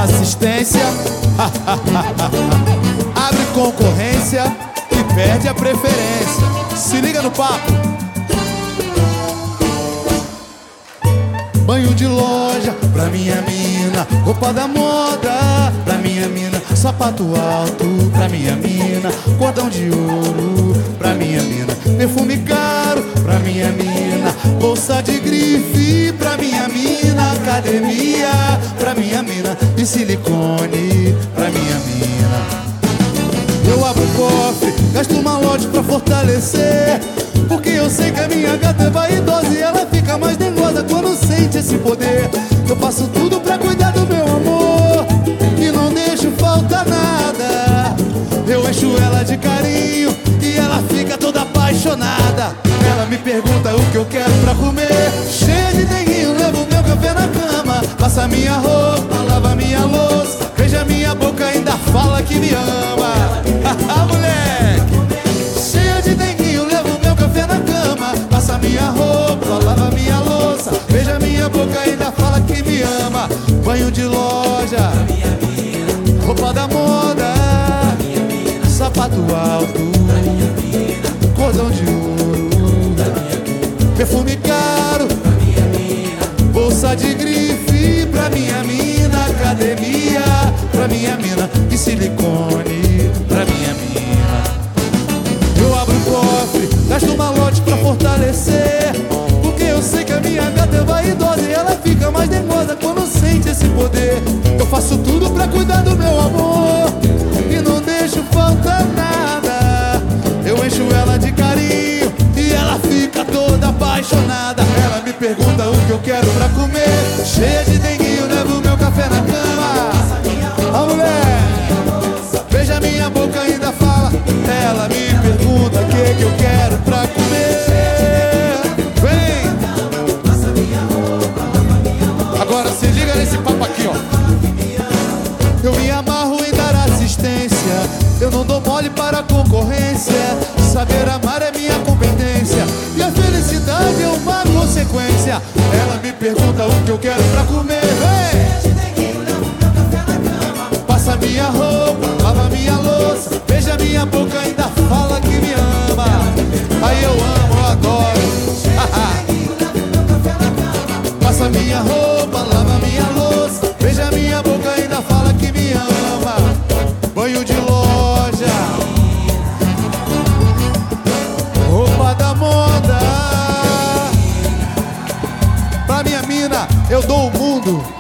assistência. Abre concorrência e perde a preferência. Se liga no papo. Banho de loja pra minha mina, roupa da moda pra minha mina, sapato alto pra minha mina, cordão de ouro pra minha mina, perfume caro pra minha mina, bolsa de grife pra minha mina, academia pra minha mina e silicone pra minha mina. Eu abro o cofre, gasto uma lote pra fortalecer, porque eu sei que a minha gata é vaidosa e ela fica mais dengosa quando sente esse poder. Eu faço tudo pra cuidar do meu amor e não deixo faltar nada. Eu encho ela de carinho e ela fica toda apaixonada. Ela me pergunta o que eu quero pra comer, cheia de denguinho, levo meu café na cama, passa minha roupa, lava minha louça, beija minha boca, ainda fala que me ama. Moleque, cheia de denguinho, levo meu café na cama, passa minha roupa, lava minha louça, beija minha boca, ainda fala que me ama. Banho de loja, roupa da moda, sapato alto, cordão de ouro, perfume caro, bolsa de grife pra minha mina, academia pra minha mina e silicone pra minha mina. Eu abro o cofre, gasto uma lote pra fortalecer, porque eu sei que a minha gata é vaidosa e ela fica mais dengosa quando sente esse poder. Eu faço tudo pra cuidar do meu amor e não deixo faltar nada. Eu encho ela de carinho e ela fica toda apaixonada. Ela me pergunta o que eu quero pra comer, cheia de denguinho, levo meu café na cama. A mulher, beija minha boca, ainda fala. Ela me pergunta o que eu quero pra comer. Vem! Agora se liga nesse papo aqui, ó. Eu me amarro em dar assistência, eu não dou mole para a concorrência. Saber amar é minha competência e a felicidade é uma consequência. Ela me pergunta o que eu quero pra comer. Vem! Passa minha roupa, lava minha louça, beija minha boca, ainda fala que me ama. Aí eu amo, eu adoro. Passa minha roupa, lava minha louça, beija minha boca, ainda fala que me ama. Banho de loja, roupa da moda pra minha mina, eu dou o mundo.